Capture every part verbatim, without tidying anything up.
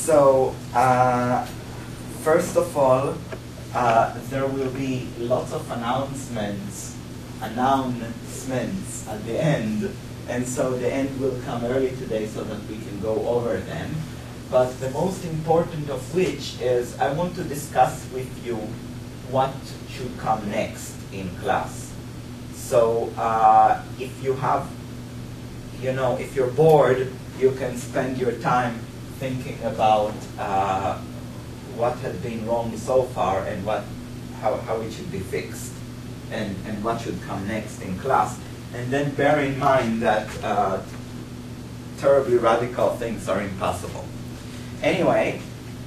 So, uh, first of all, uh, there will be lots of announcements, announcements at the end, and so the end will come early today so that we can go over them. But the most important of which is I want to discuss with you what should come next in class. So uh, if you have, you know, if you're bored, you can spend your time thinking about uh, what has been wrong so far and what, how, how it should be fixed and, and what should come next in class. And then bear in mind that uh, terribly radical things are impossible. Anyway,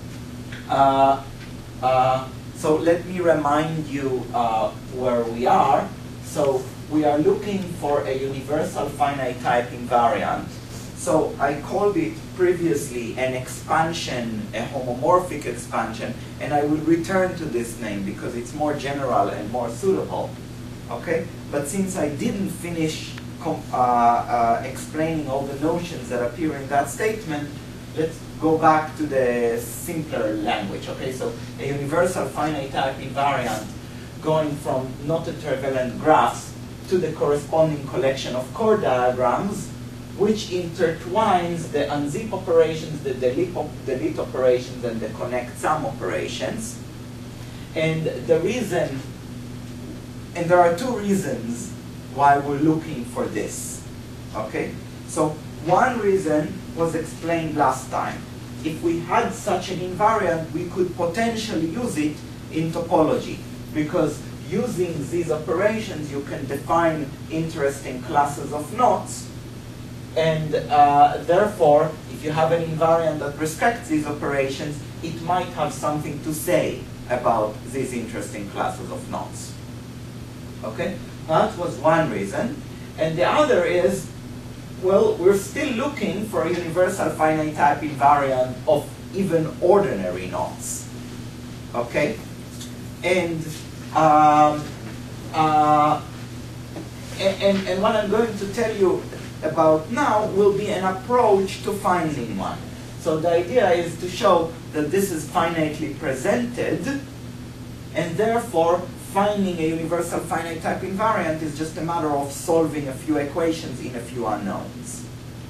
uh, uh, so let me remind you uh, where we are. So we are looking for a universal finite type invariant. So I called it previously an expansion, a homomorphic expansion, and I will return to this name because it's more general and more suitable. Okay? But since I didn't finish com uh, uh, explaining all the notions that appear in that statement, let's go back to the simpler language. Okay? So a universal finite type invariant going from not trivalent graphs to the corresponding collection of chord diagrams, which intertwines the unzip operations, the delete, op delete operations, and the connect sum operations. And the reason, and there are two reasons why we're looking for this. Okay? So one reason was explained last time. If we had such an invariant, we could potentially use it in topology, because using these operations, you can define interesting classes of knots. And uh, therefore, if you have an invariant that respects these operations, it might have something to say about these interesting classes of knots. Okay? That was one reason. And the other is, well, we're still looking for a universal finite type invariant of even ordinary knots. Okay? And, um, uh, and, and, and what I'm going to tell you about now will be an approach to finding one. So the idea is to show that this is finitely presented, and therefore finding a universal finite type invariant is just a matter of solving a few equations in a few unknowns.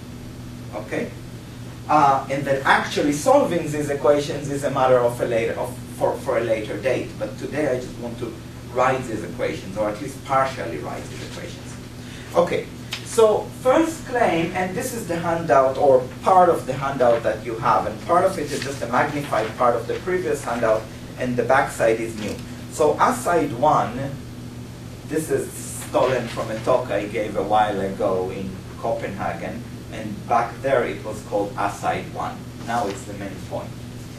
Okay? Uh, and then actually solving these equations is a matter of a later of for, for a later date. But today I just want to write these equations, or at least partially write these equations. Okay. So first claim, and this is the handout or part of the handout that you have, and part of it is just a magnified part of the previous handout, and the backside is new. So aside one, this is stolen from a talk I gave a while ago in Copenhagen, and back there it was called aside one. Now it's the main point.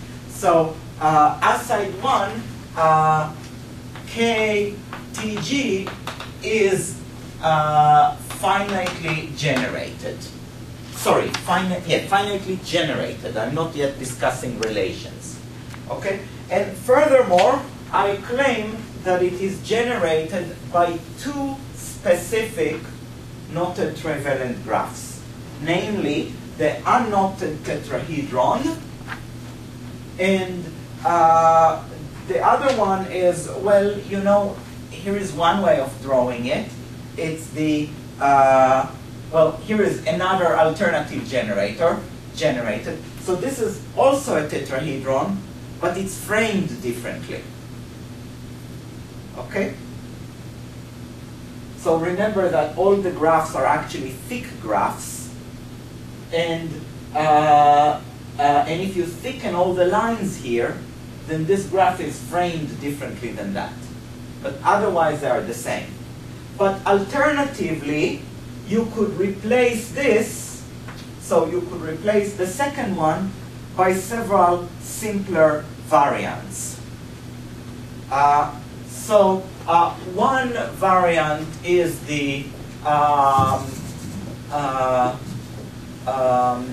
So uh, aside one, uh, K T G is uh, finitely generated. Sorry, finite, yeah, finitely generated. I'm not yet discussing relations. Okay? And furthermore, I claim that it is generated by two specific knotted trivalent graphs. Namely, the unknotted tetrahedron, and uh, the other one is, well, you know, here is one way of drawing it. It's the Uh, well, here is another alternative generator generated. So this is also a tetrahedron, but it's framed differently. Okay? So remember that all the graphs are actually thick graphs, and uh, uh, and if you thicken all the lines here, then this graph is framed differently than that. But otherwise, they are the same. But alternatively, you could replace this, so you could replace the second one by several simpler variants. Uh, so uh, one variant is the um, uh, um,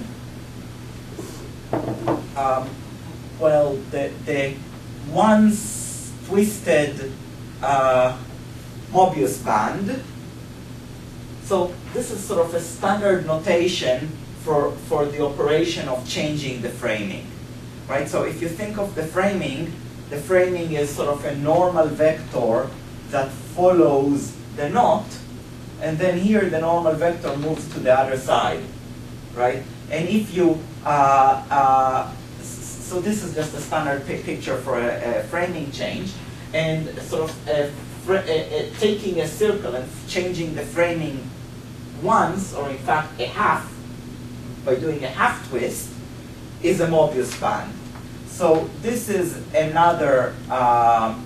um, well, the, the once twisted uh, Mobius band. So this is sort of a standard notation for, for the operation of changing the framing. right? So if you think of the framing, the framing is sort of a normal vector that follows the knot, and then here the normal vector moves to the other side, right? And if you, uh, uh, so this is just a standard picture for a, a framing change, and sort of a fr a, a, taking a circle and changing the framing once, or in fact a half, by doing a half twist, is a Mobius span. So this is another um,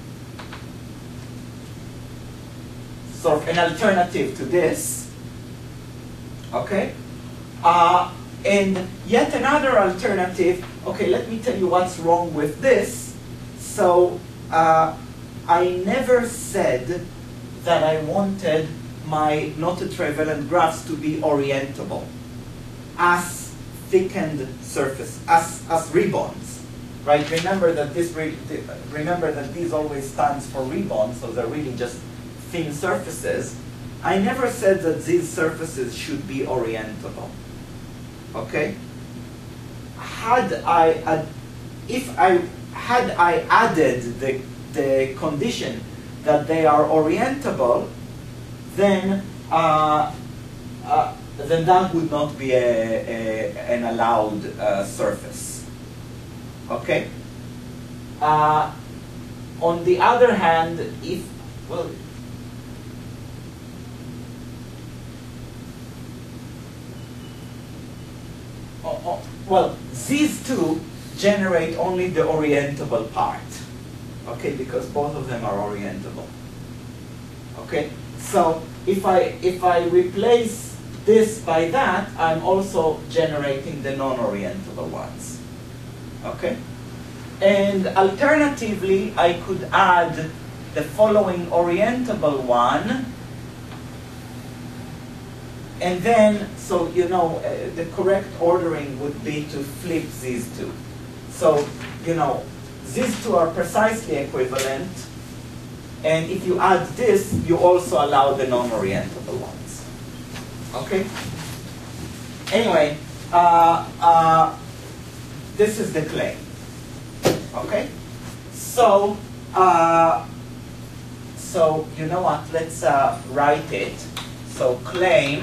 sort of an alternative to this, okay? Uh, and yet another alternative, okay, let me tell you what's wrong with this. So uh, I never said that I wanted my knotted trivalent graphs to be orientable as thickened surface, as, as ribbons, right? Remember that this re remember that these always stands for ribbons, so they're really just thin surfaces. I never said that these surfaces should be orientable. Okay? Had I, uh, if I had I added the the condition that they are orientable, then uh, uh, then that would not be a, a, an allowed uh, surface. Okay? Uh, on the other hand, if, well, oh, oh, well, these two generate only the orientable part. Okay, because both of them are orientable. Okay, so if I if I replace this by that, I'm also generating the non-orientable ones. Okay, and alternatively, I could add the following orientable one, and then so you know uh, the correct ordering would be to flip these two. So you know. These two are precisely equivalent, and if you add this, you also allow the non-orientable ones. Okay? Anyway, uh, uh, this is the claim. Okay? So, uh, so you know what? Let's uh, write it. So claim.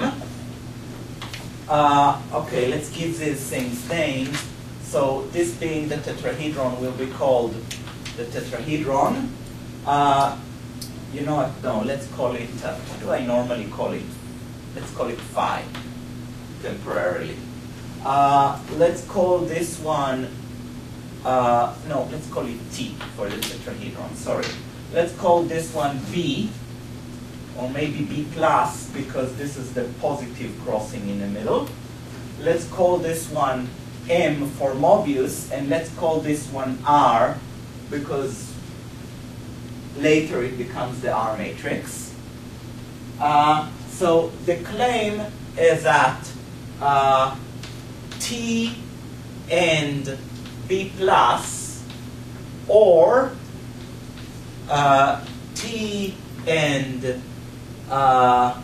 Uh, okay, let's give these things names. So this being the tetrahedron will be called the tetrahedron. Uh, you know what? No, let's call it, uh, what do I normally call it? Let's call it phi, temporarily. Uh, let's call this one, uh, no, let's call it T for the tetrahedron, sorry. Let's call this one B, or maybe B plus, because this is the positive crossing in the middle. Let's call this one M for Mobius, and let's call this one R, because later it becomes the R matrix. Uh, so the claim is that uh, T and B plus, or uh, T and uh,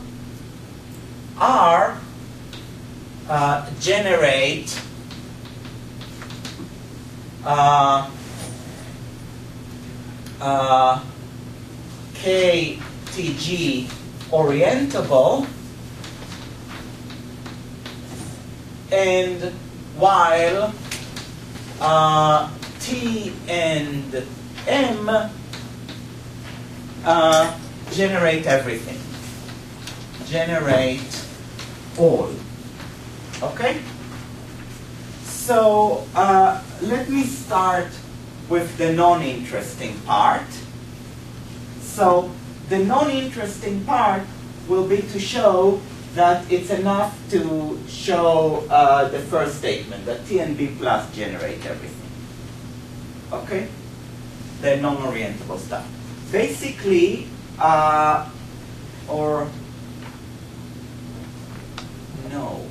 R uh, generate Uh, uh, K T G orientable, and while uh, T and M uh, generate everything, generate all. Okay? So uh, let me start with the non-interesting part. So the non-interesting part will be to show that it's enough to show uh, the first statement, that T and B plus generate everything. Okay? The non-orientable stuff. Basically, uh, or no.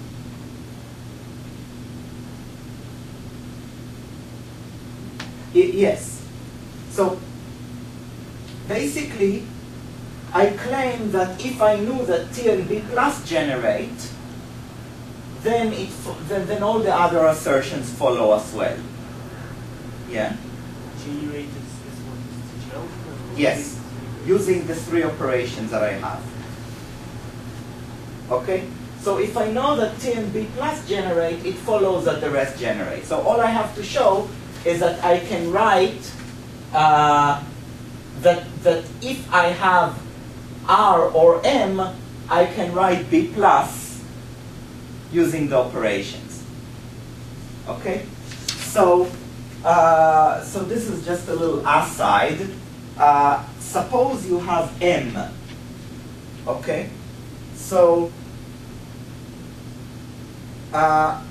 Yes. So basically, I claim that if I knew that T and B plus generate, then, it, then, then all the other assertions follow as well. Yeah. Generate is, is what is the gel? Yes. Using the three operations that I have. Okay? So if I know that T and B plus generate, it follows that the rest generate. So all I have to show is that I can write uh, that, that if I have R or M, I can write B plus using the operations. Okay? So, uh, so this is just a little aside. Uh, suppose you have M. Okay? So, uh,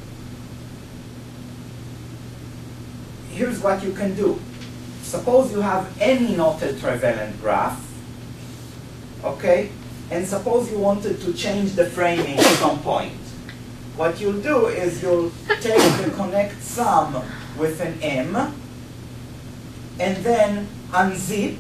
here's what you can do. Suppose you have any knotted trivalent graph, okay? And suppose you wanted to change the framing at some point. What you'll do is you'll take the connect sum with an M, and then unzip.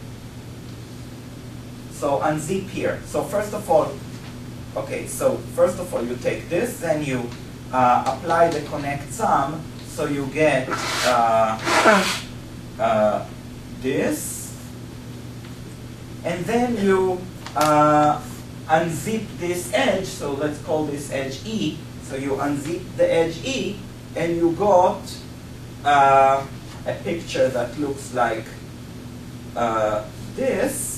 So unzip here. So first of all, okay, so first of all you take this, then you uh, apply the connect sum, so you get uh, uh, this, and then you uh, unzip this edge, so let's call this edge E. So you unzip the edge E, and you got uh, a picture that looks like uh, this.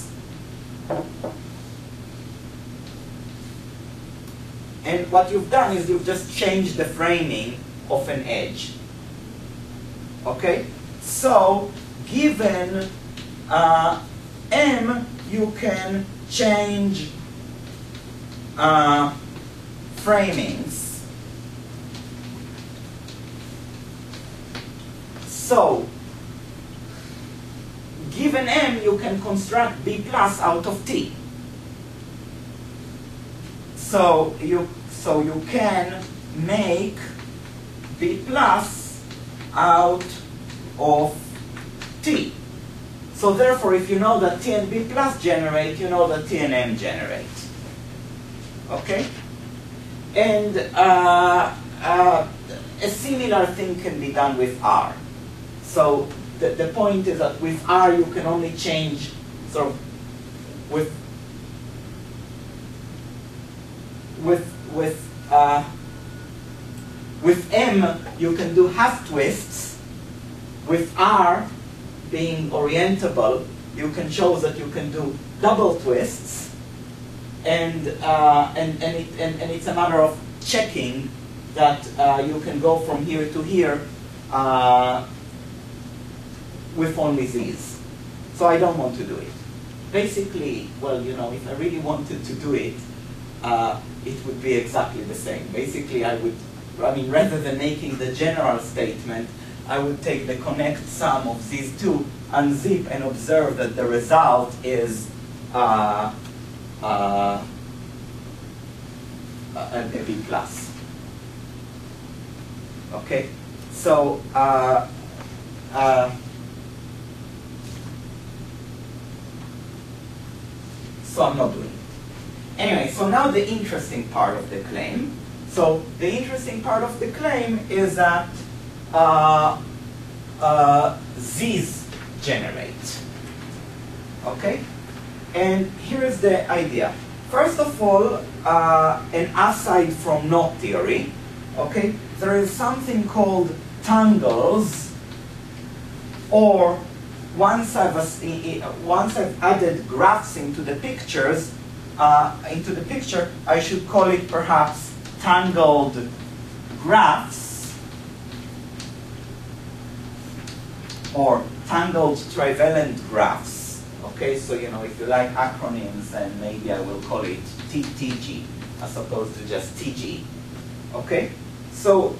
And what you've done is you've just changed the framing of an edge. Okay? So, given uh, M, you can change uh, framings. So, given M, you can construct B plus out of T. So you, so you can make B plus out of T. So therefore, if you know that T and B plus generate, you know that T and M generate. Okay? And uh, uh, a similar thing can be done with R. So the, the point is that with R, you can only change sort of with With with uh, with M, you can do half twists. With R, being orientable, you can show that you can do double twists, and uh, and and, it, and and it's a matter of checking that uh, you can go from here to here uh, with only these. So I don't want to do it. Basically, well, you know, if I really wanted to do it, uh, it would be exactly the same. Basically, I would, I mean, rather than making the general statement, I would take the connect sum of these two, unzip, and observe that the result is uh, uh, a, a B plus. Okay, so uh, uh, so I'm not doing it. Anyway, so now the interesting part of the claim. So the interesting part of the claim is that uh, uh, these generate. Okay? And here's the idea. First of all, uh, and aside from knot theory, okay, there is something called tangles, or once I've, once I've added graphs into the pictures, Uh, into the picture, I should call it perhaps tangled graphs, or tangled trivalent graphs. Okay, so you know, if you like acronyms, then maybe I will call it T T G as opposed to just T G. Okay, so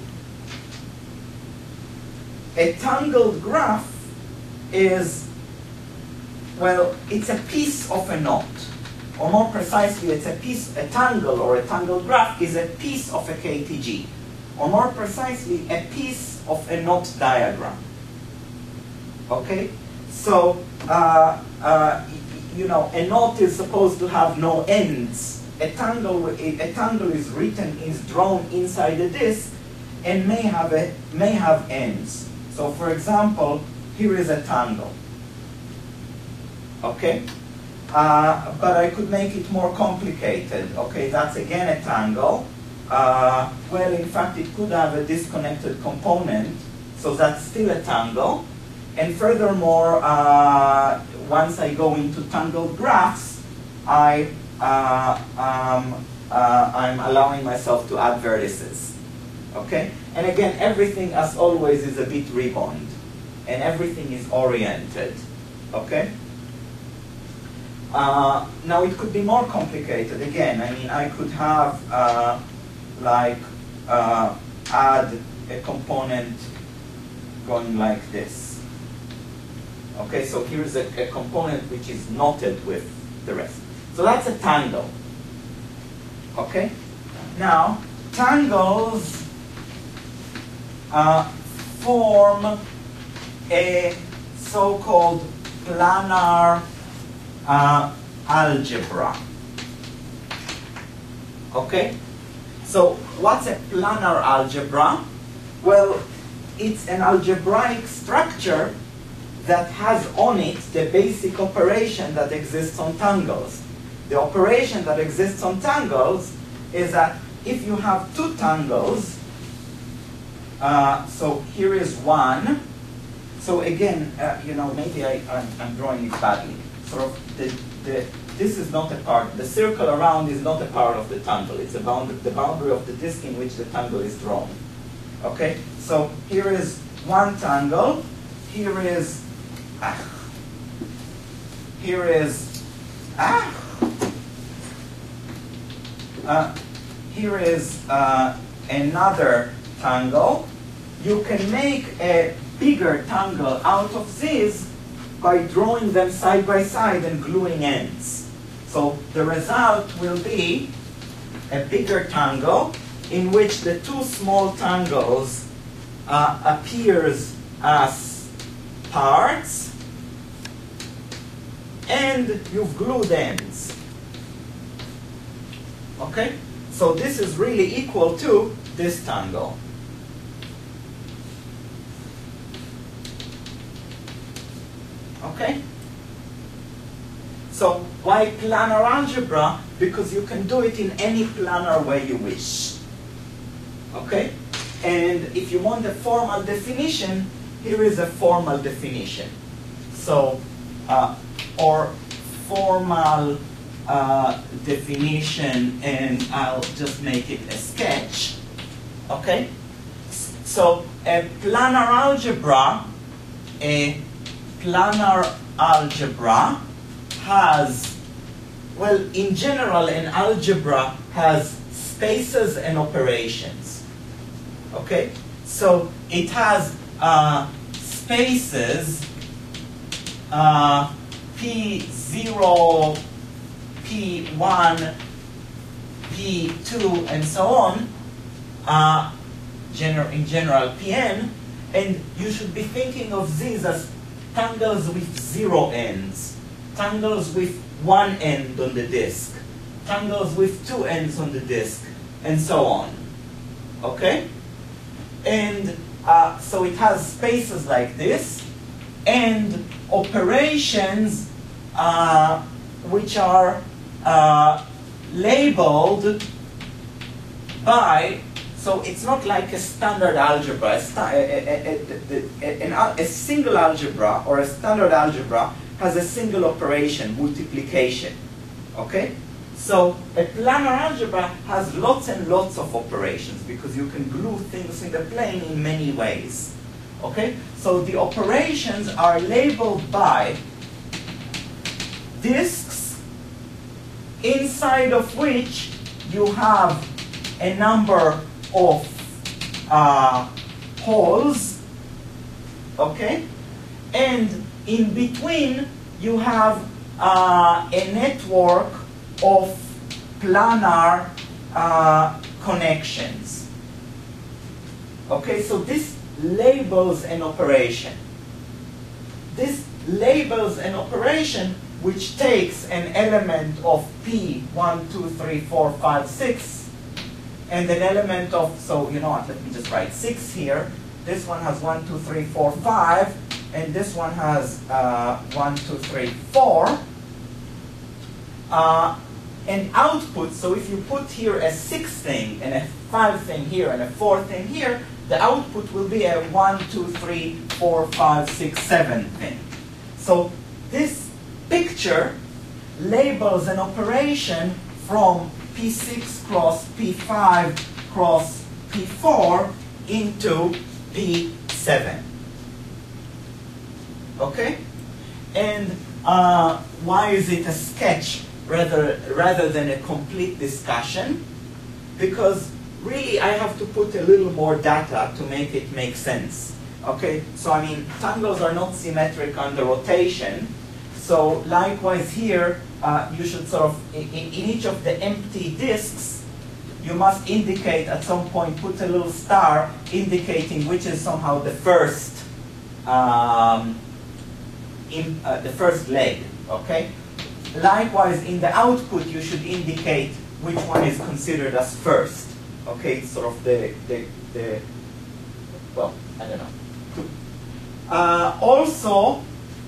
a tangled graph is, well, it's a piece of a knot. Or more precisely, it's a piece, a tangle or a tangled graph is a piece of a K T G. Or more precisely, a piece of a knot diagram. Okay? So, uh, uh, you know, a knot is supposed to have no ends. A tangle, a tangle is written, is drawn inside a disk, and may have, a, may have ends. So for example, here is a tangle. Okay? Uh, but I could make it more complicated. Okay, that's again a tangle. Uh, well, in fact, it could have a disconnected component, so that's still a tangle. And furthermore, uh, once I go into tangled graphs, I, uh, um, uh, I'm allowing myself to add vertices. Okay? And again, everything, as always, is a bit ribboned. And everything is oriented. Okay? Uh, now, it could be more complicated. Again, I mean, I could have, uh, like, uh, add a component going like this. Okay, so here's a, a component which is knotted with the rest. So that's a tangle. Okay? Now, tangles uh, form a so-called planar uh, algebra. Okay? So what's a planar algebra? Well, it's an algebraic structure that has on it the basic operation that exists on tangles. The operation that exists on tangles is that if you have two tangles, uh, so here is one. So again, uh, you know, maybe I, I'm, I'm drawing it badly. Sort of the, the, this is not a part, the circle around is not a part of the tangle. It's a bound, the boundary of the disk in which the tangle is drawn. Okay, so here is one tangle, here is, ah, here is, ah, uh, here is uh, another tangle. You can make a bigger tangle out of these by drawing them side by side and gluing ends. So the result will be a bigger tangle in which the two small tangles uh, appears as parts, and you've glued ends. Okay? So this is really equal to this tangle. Okay? So why planar algebra? Because you can do it in any planar way you wish. Okay? And if you want a formal definition, here is a formal definition. So, uh, or formal uh, definition, and I'll just make it a sketch. Okay? So a planar algebra, a planar algebra has, well, in general, an algebra has spaces and operations. Okay? So it has uh, spaces uh, P zero, P one, P two, and so on, uh, gener in general P n, and you should be thinking of these as tangles with zero ends, tangles with one end on the disk, tangles with two ends on the disk, and so on. Okay? And uh, so it has spaces like this, and operations uh, which are uh, labeled by, so it's not like a standard algebra. A, sta a, a, a, a, a single algebra or a standard algebra has a single operation, multiplication. Okay? So a planar algebra has lots and lots of operations because you can glue things in the plane in many ways. Okay? So the operations are labeled by disks inside of which you have a number of uh, holes, okay? And in between you have uh, a network of planar uh, connections. Okay, so this labels an operation. This labels an operation which takes an element of P one, two, three, four, five, six, and an element of, so you know what, let me just write six here, this one has one, two, three, four, five, and this one has uh, one, two, three, four. Uh, and output, so if you put here a six thing, and a five thing here, and a four thing here, the output will be a one, two, three, four, five, six, seven thing. So this picture labels an operation from P six cross P five cross P four into P seven. Okay? And uh, why is it a sketch rather, rather than a complete discussion? Because really I have to put a little more data to make it make sense. Okay? So I mean, tangles are not symmetric under rotation. So likewise here, uh, you should sort of, in, in each of the empty disks, you must indicate at some point, put a little star indicating which is somehow the first, um, in, uh, the first leg, okay? Likewise, in the output, you should indicate which one is considered as first, okay? It's sort of the, the, the well, I don't know. Uh, also,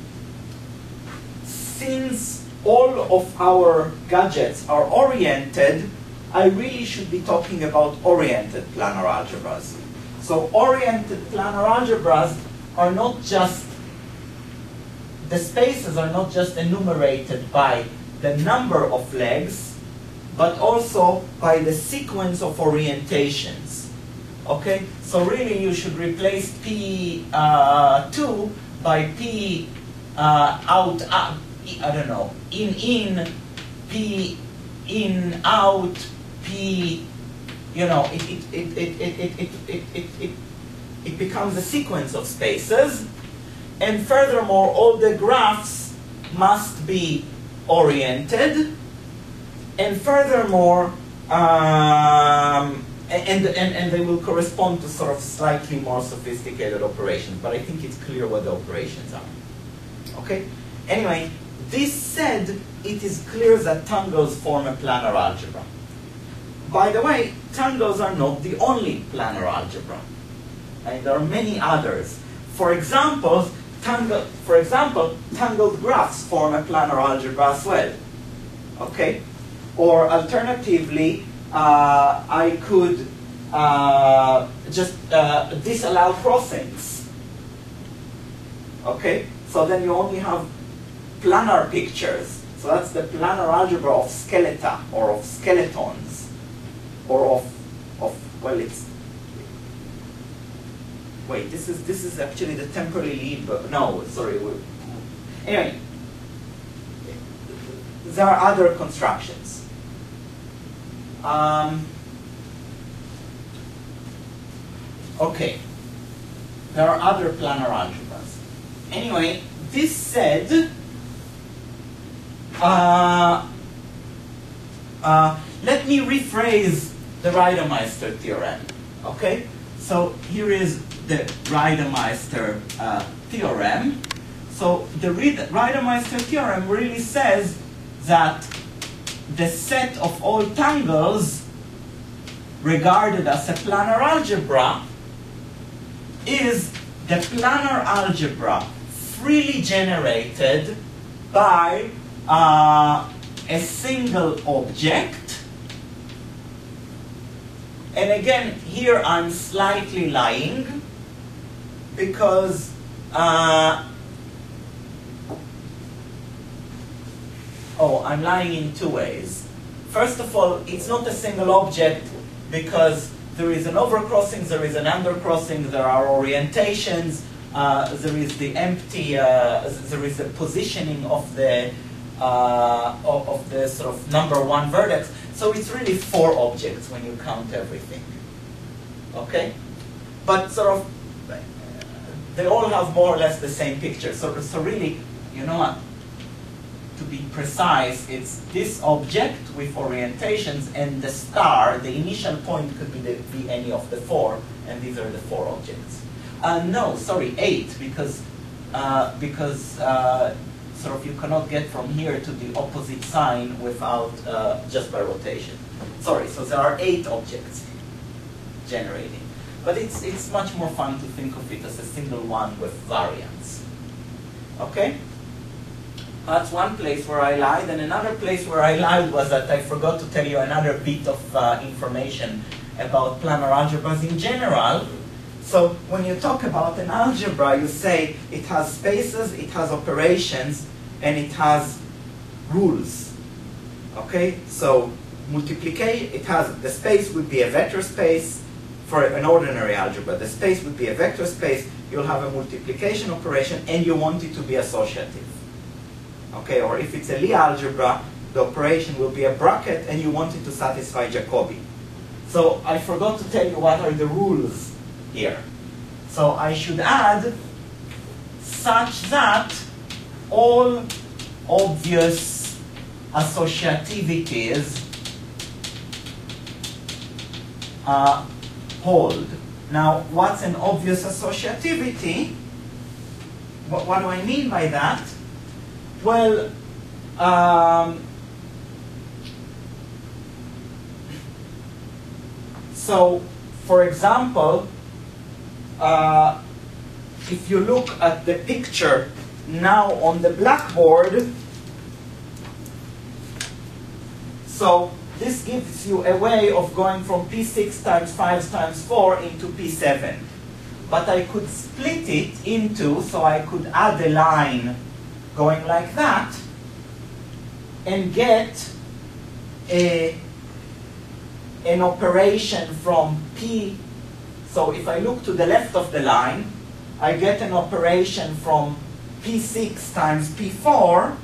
since all of our gadgets are oriented, I really should be talking about oriented planar algebras. So oriented planar algebras are not just, the spaces are not just enumerated by the number of legs, but also by the sequence of orientations. Okay? So really you should replace P two by P uh, out, out, I don't know, in, in, P in, out, P, you know, it, it, it, it, it, it, it, it, it, it, it becomes a sequence of spaces. And furthermore, all the graphs must be oriented. And furthermore, um, and, and, and they will correspond to sort of slightly more sophisticated operations. But I think it's clear what the operations are. Okay? Anyway, this said, it is clear that tangles form a planar algebra. By the way, tangles are not the only planar algebra. Right? There are many others. For example, tangle, for example, tangled graphs form a planar algebra as well. Okay? Or alternatively, uh, I could uh, just uh, disallow crossings. Okay? So then you only have planar pictures. So that's the planar algebra of skeleta or of skeletons. Or of, of well, it's, wait, this is, this is actually the temporally lead, but no, sorry. Anyway, there are other constructions. Um, okay, there are other planar algebras. Anyway, this said, uh, uh, let me rephrase the Reidemeister theorem, okay? So here is the Reidemeister uh, theorem. So the Reidemeister theorem really says that the set of all tangles regarded as a planar algebra is the planar algebra freely generated by uh, a single object. And again, here I'm slightly lying because uh, oh, I'm lying in two ways. First of all, it's not a single object because there is an overcrossing, there is an undercrossing, there are orientations, uh, there is the empty, uh, there is the positioning of the uh, of, of the sort of number one vertex. So it's really four objects when you count everything. Okay? But sort of, they all have more or less the same picture. So, so really, you know what? To be precise, it's this object with orientations and the star, the initial point could be, the, be any of the four, and these are the four objects. Uh, no, sorry, eight, because, uh, because uh, sort of you cannot get from here to the opposite sign without uh, just by rotation. Sorry, so there are eight objects generating. But it's, it's much more fun to think of it as a single one with variance. Okay? That's one place where I lied, and another place where I lied was that I forgot to tell you another bit of uh, information about planar algebras in general. So when you talk about an algebra, you say it has spaces, it has operations, and it has rules. Okay? So multiplication, it has, the space would be a vector space for an ordinary algebra. The space would be a vector space, you'll have a multiplication operation, and you want it to be associative. Okay, or if it's a Lie algebra, the operation will be a bracket and you want it to satisfy Jacobi. So I forgot to tell you what are the rules here. So I should add such that all obvious associativities uh, hold. Now, what's an obvious associativity? What, what do I mean by that? Well, um, so, for example, uh, if you look at the picture now on the blackboard, so this gives you a way of going from P six times five times four into P seven. But I could split it into, so I could add a line going like that, and get a, an operation from P. So if I look to the left of the line, I get an operation from P six times P four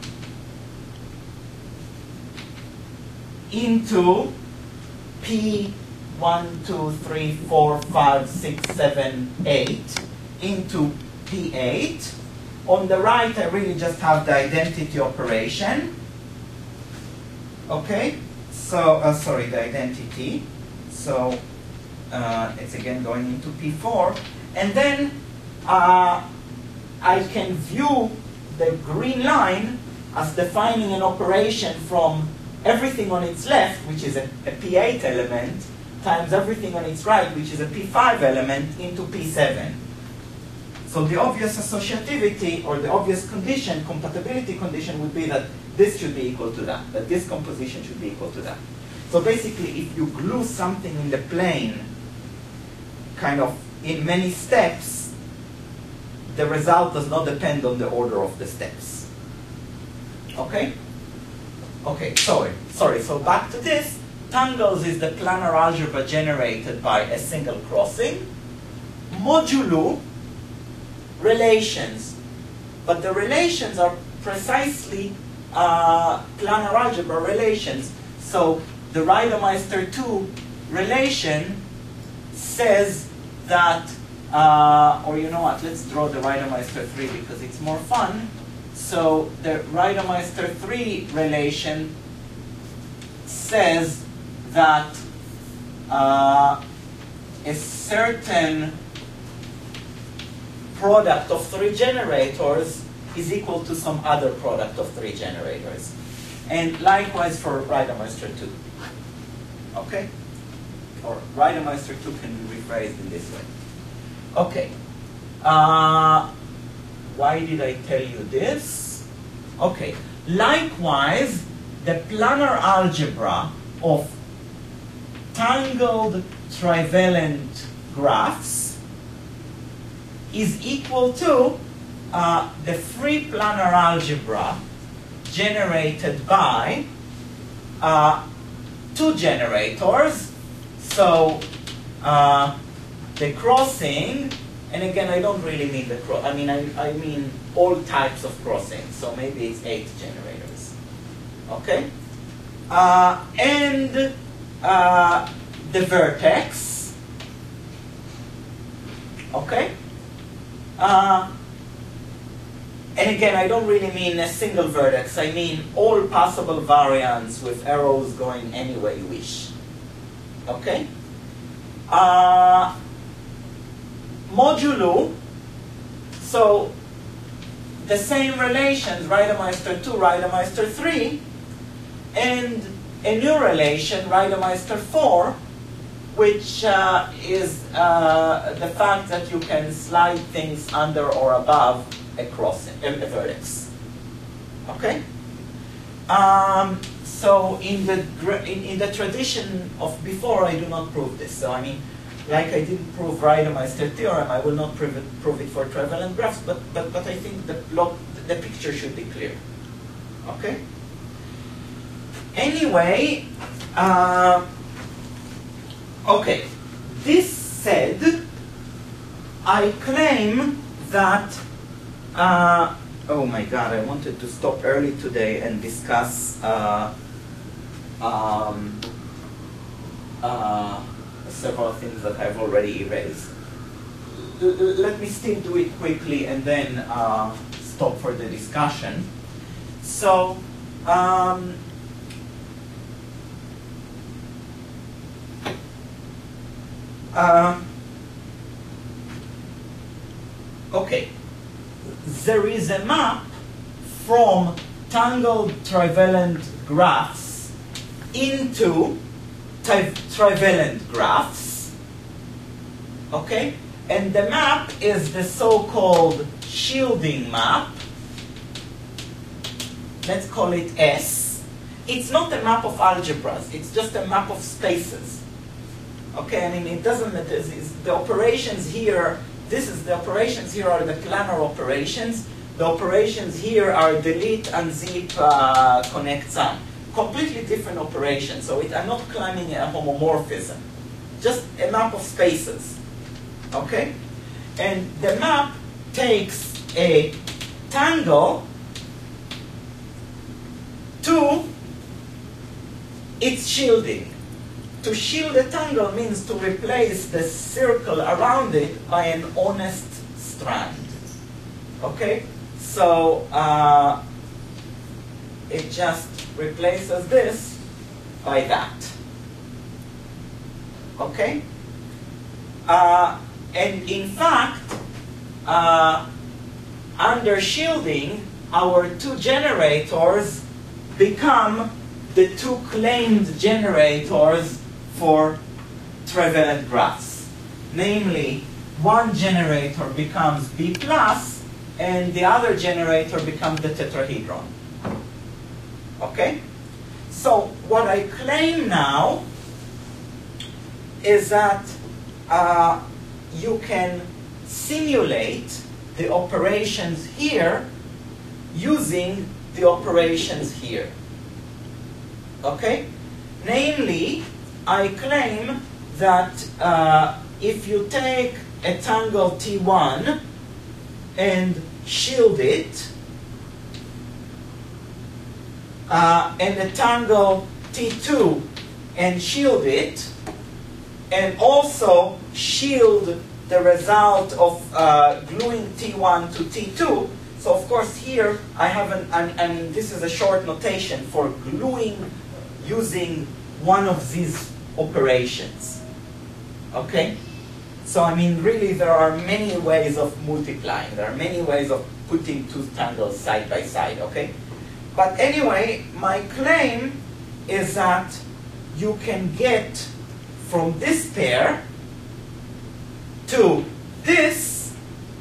into P one, two, three, four, five, six, seven, eight into P eight. On the right, I really just have the identity operation. Okay? So, uh, sorry, the identity. So, uh, it's again going into P four. And then uh, I can view the green line as defining an operation from everything on its left, which is a, a P eight element, times everything on its right, which is a P five element, into P seven. So the obvious associativity, or the obvious condition, compatibility condition, would be that this should be equal to that, that this composition should be equal to that. So basically, if you glue something in the plane, kind of in many steps, the result does not depend on the order of the steps. Okay? Okay, sorry, sorry, so back to this. Tangles is the planar algebra generated by a single crossing. Modulo, relations. But the relations are precisely uh, planar algebra relations. So the Reidemeister two relation says that, uh, or you know what, let's draw the Reidemeister three because it's more fun. So the Reidemeister three relation says that uh, a certain product of three generators is equal to some other product of three generators. And likewise for Reidemeister two. Okay? Or Reidemeister two can be rephrased in this way. Okay. Uh, why did I tell you this? Okay. Likewise, the planar algebra of tangled trivalent graphs is equal to uh, the free planar algebra generated by uh, two generators. So uh, the crossing, and again, I don't really mean the cross. I mean, I, I mean all types of crossings. So maybe it's eight generators. Okay, uh, and uh, the vertex. Okay. Uh, and again, I don't really mean a single vertex. I mean all possible variants with arrows going any way you wish. Okay? Uh, modulo, so the same relations, Reidemeister two, Reidemeister three, and a new relation, Reidemeister four, which uh, is uh, the fact that you can slide things under or above a crossing, a vertex. Okay? Um, so in the, in, in the tradition of before, I do not prove this. So I mean, like I didn't prove Reidemeister theorem, I will not prove it, prove it for trivalent graphs, but, but, but I think the, block, the picture should be clear. Okay? Anyway, uh, okay, this said, I claim that, uh, oh my god, I wanted to stop early today and discuss uh, um, uh, several things that I've already erased. L let me still do it quickly and then uh, stop for the discussion. So, um, uh, okay, there is a map from tangled trivalent graphs into tri trivalent graphs, okay? And the map is the so-called shielding map. Let's call it S. It's not a map of algebras, it's just a map of spaces. Okay, I mean, it doesn't matter, it's the operations here, this is the operations here are the planar operations. The operations here are delete, unzip, uh, connect, sum. Completely different operations, so it, I'm not claiming a homomorphism. Just a map of spaces, okay? And the map takes a tangle to its shielding. To shield a tangle means to replace the circle around it by an honest strand. Okay? So uh, it just replaces this by that. Okay? Uh, and in fact, uh, under shielding, our two generators become the two claimed generators for trivalent graphs. Namely, one generator becomes B plus, and the other generator becomes the tetrahedron. Okay? So what I claim now is that uh, you can simulate the operations here using the operations here. Okay? Namely, I claim that uh, if you take a tangle T one and shield it, uh, and a tangle T two and shield it, and also shield the result of uh, gluing T one to T two. So of course here I have an, an, and this is a short notation for gluing using one of these operations. Okay? So I mean really there are many ways of multiplying. There are many ways of putting two tangles side by side, okay? But anyway, my claim is that you can get from this pair to this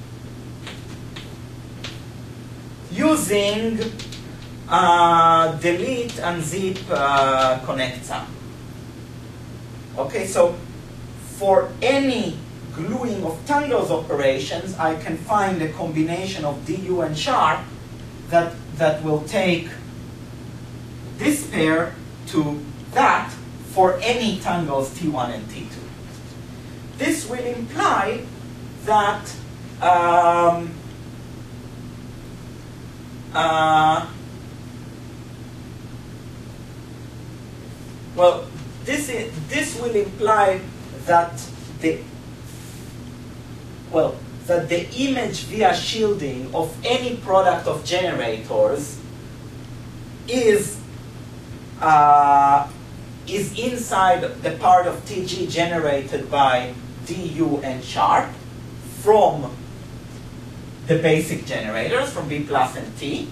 using uh, delete, unzip, uh, connect, sum. Okay, so for any gluing of tangles operations, I can find a combination of du and sharp that, that will take this pair to that for any tangles T one and T two. This will imply that um, uh, well, this is, this will imply that the well that the image via shielding of any product of generators is uh, is inside the part of T G generated by du and sharp from the basic generators, from B plus and T.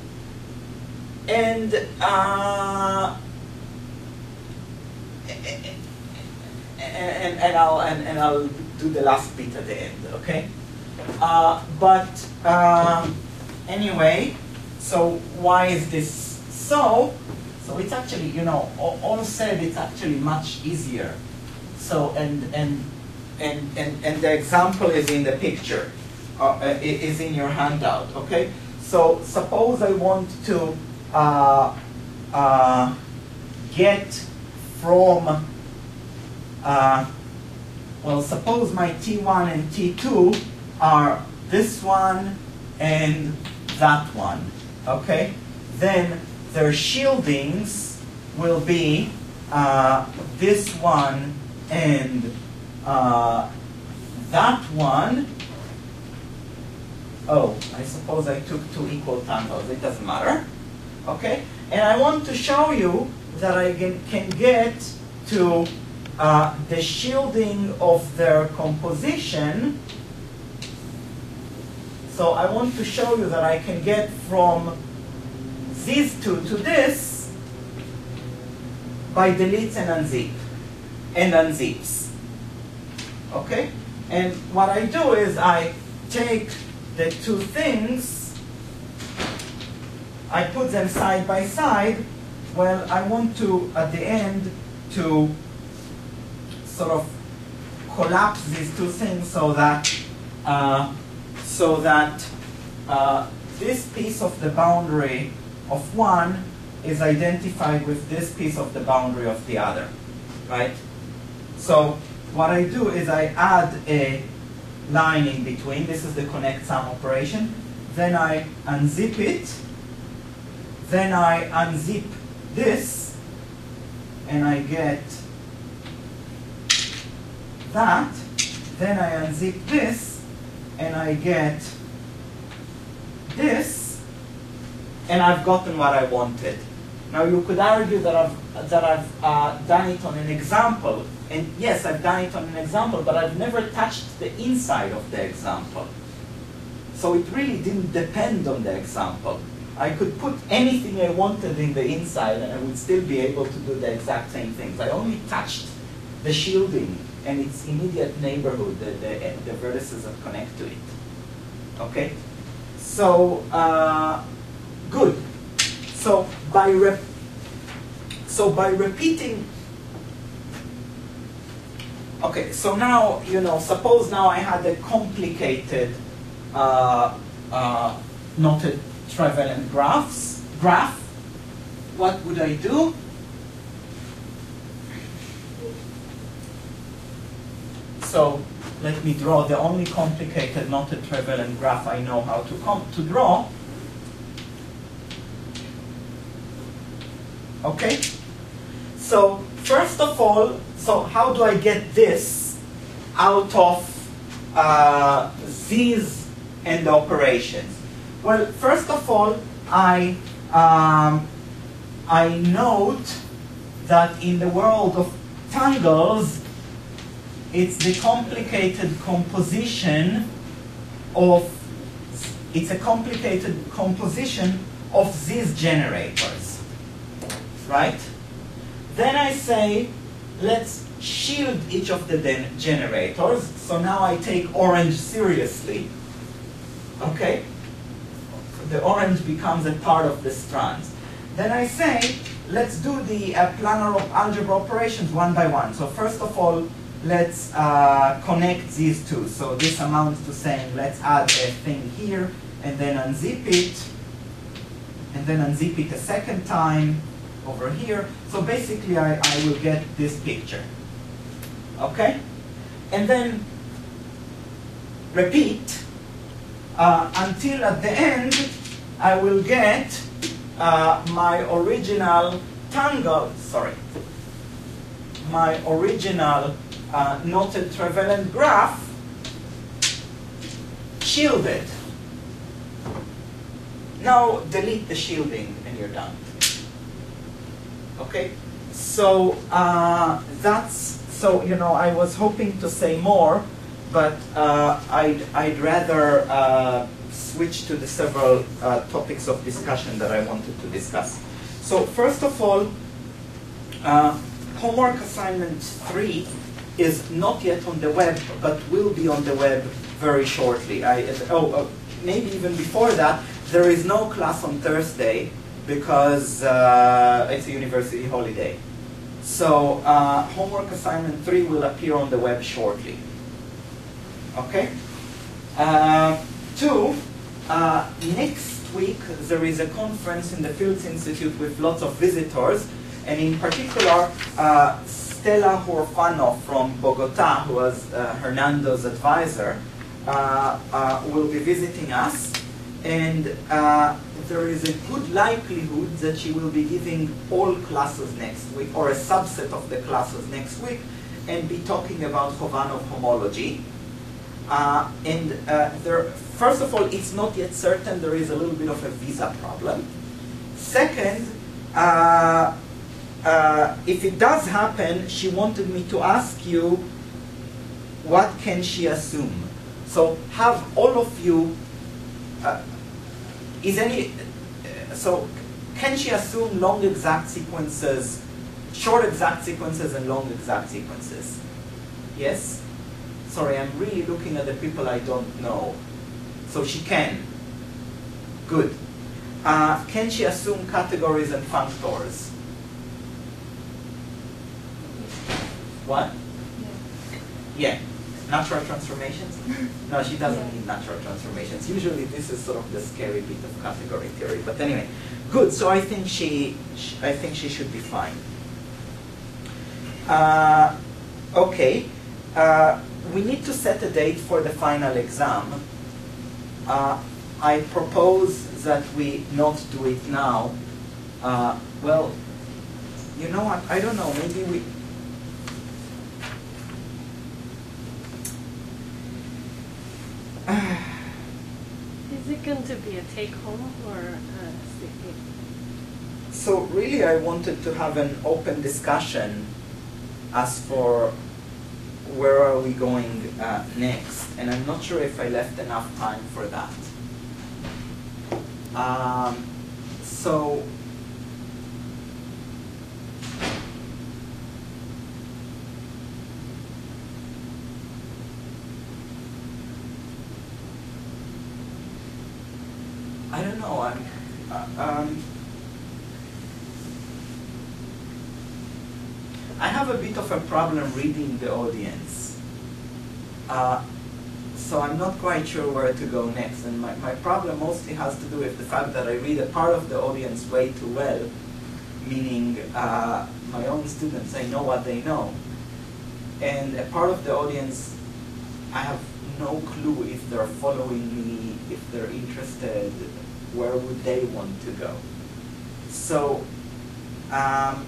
And uh, and, and, I'll, and, and I'll do the last bit at the end, okay? Uh, but um, anyway, so why is this so? So it's actually, you know, all said, it's actually much easier. So, and, and, and, and, and the example is in the picture, uh, is in your handout, okay? So suppose I want to uh, uh, get from, uh, well, suppose my T one and T two are this one and that one, okay? Then their shieldings will be uh, this one and uh, that one. Oh, I suppose I took two equal tangles. It doesn't matter, okay? And I want to show you that I can, can get to uh, the shielding of their composition. So I want to show you that I can get from these two to this by deletes and unzip, and unzips. Okay? And what I do is I take the two things, I put them side by side. Well, I want to, at the end, to sort of collapse these two things so that uh, so that uh, this piece of the boundary of one is identified with this piece of the boundary of the other, right? So what I do is I add a line in between. This is the connect sum operation. Then I unzip it. Then I unzip this, and I get that. Then I unzip this, and I get this, and I've gotten what I wanted. Now you could argue that I've, that I've uh, done it on an example, and yes, I've done it on an example, but I've never touched the inside of the example. So it really didn't depend on the example. I could put anything I wanted in the inside and I would still be able to do the exact same things. I only touched the shielding and its immediate neighborhood, the, the, the vertices that connect to it. Okay? So, uh, good. So by, rep so by repeating, okay, so now, you know, suppose now I had a complicated uh, uh, knotted trivalent graphs, graph, what would I do? So let me draw the only complicated knotted trivalent graph I know how to, com to draw. Okay? So first of all, so how do I get this out of uh, these and the operations? Well, first of all, I, um, I note that in the world of tangles, it's the complicated composition of, it's a complicated composition of these generators, right? Then I say, let's shield each of the generators. So now I take orange seriously, okay? The orange becomes a part of the strands. Then I say, let's do the uh, planar algebra operations one by one. So first of all, let's uh, connect these two. So this amounts to saying, let's add a thing here, and then unzip it, and then unzip it a second time over here. So basically, I, I will get this picture. Okay? And then repeat uh, until at the end, I will get uh, my original tangle, sorry, my original uh, knotted trivalent graph shielded. Now delete the shielding and you're done. Okay? So uh, that's, so, you know, I was hoping to say more, but uh, I'd, I'd rather uh, switch to the several uh, topics of discussion that I wanted to discuss. So first of all, uh, homework assignment three is not yet on the web, but will be on the web very shortly. I, oh, oh, maybe even before that, there is no class on Thursday because uh, it's a university holiday. So uh, homework assignment three will appear on the web shortly. Okay? Uh, two, uh, next week there is a conference in the Fields Institute with lots of visitors, and in particular, uh, Stella Horfanov from Bogota, who was uh, Hernando's advisor, uh, uh, will be visiting us. And uh, there is a good likelihood that she will be giving all classes next week, or a subset of the classes next week, and be talking about Khovanov homology. Uh, and uh, there, first of all, it's not yet certain. There is a little bit of a visa problem. Second, uh, uh, if it does happen, she wanted me to ask you, what can she assume? So have all of you, uh, is any, uh, so can she assume long exact sequences, short exact sequences and long exact sequences? Yes? Sorry, I'm really looking at the people I don't know. So she can. Good. Uh, can she assume categories and functors? What? Yeah. Yeah. Natural transformations? No, she doesn't yeah. need natural transformations. Usually this is sort of the scary bit of category theory. But anyway, good. So I think she, sh I think she should be fine. Uh, okay. Uh, we need to set a date for the final exam. Uh, I propose that we not do it now. Uh, well, you know what? I don't know. Maybe we. Is it going to be a take-home or a sticky? So really, I wanted to have an open discussion as for where are we going uh, next, and I'm not sure if I left enough time for that. Um, so. I don't know. I'm, uh, um, I have a bit of a problem reading the audience. Uh, so I'm not quite sure where to go next. And my, my problem mostly has to do with the fact that I read a part of the audience way too well, meaning uh, my own students, I know what they know. And a part of the audience, I have no clue if they're following me, if they're interested, where would they want to go. So, um,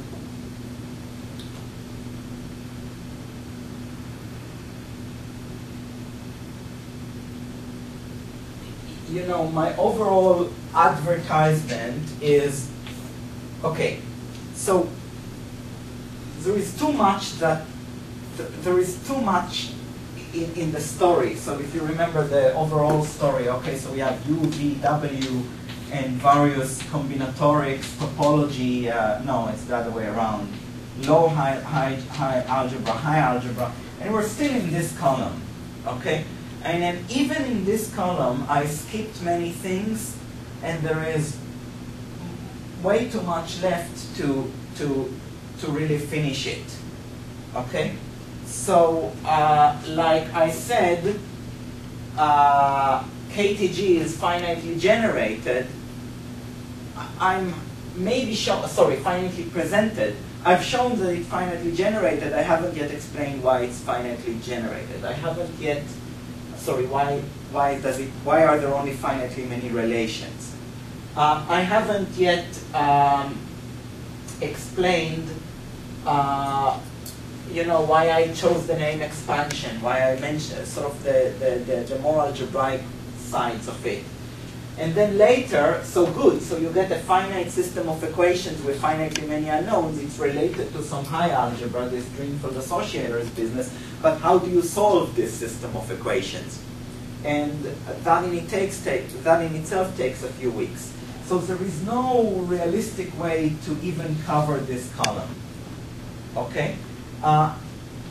you know, my overall advertisement is, okay, so there is too much that, th there is too much in, in the story. So if you remember the overall story, okay, so we have U, V, W, and various combinatorics, topology, uh, no, it's the other way around, low, high, high, high algebra, high algebra, and we're still in this column, okay? And then even in this column, I skipped many things, and there is way too much left to, to, to really finish it, okay? So, uh, like I said, uh, K T G is finitely generated. I'm maybe shown, sorry, finitely presented. I've shown that it's finitely generated. I haven't yet explained why it's finitely generated. I haven't yet, sorry, why, why does it, why are there only finitely many relations? Uh, I haven't yet um, explained uh, you know, why I chose the name expansion, why I mentioned sort of the, the, the, the more algebraic sides of it. And then later, so good, so you get a finite system of equations with finitely many unknowns. It's related to some high algebra, this Greenfield associators business, but how do you solve this system of equations? And that in, it takes, take, that in itself takes a few weeks. So there is no realistic way to even cover this column, okay? Uh,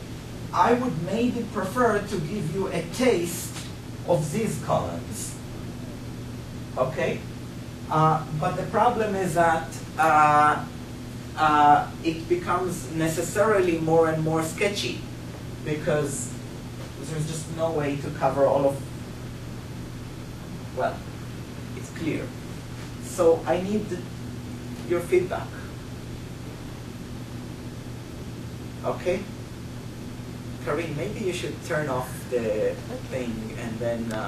I would maybe prefer to give you a taste of these columns. Okay? Uh, but the problem is that uh, uh, it becomes necessarily more and more sketchy because there's just no way to cover all of, well, it's clear. So I need your feedback. Okay? Karin, maybe you should turn off the thing and then uh,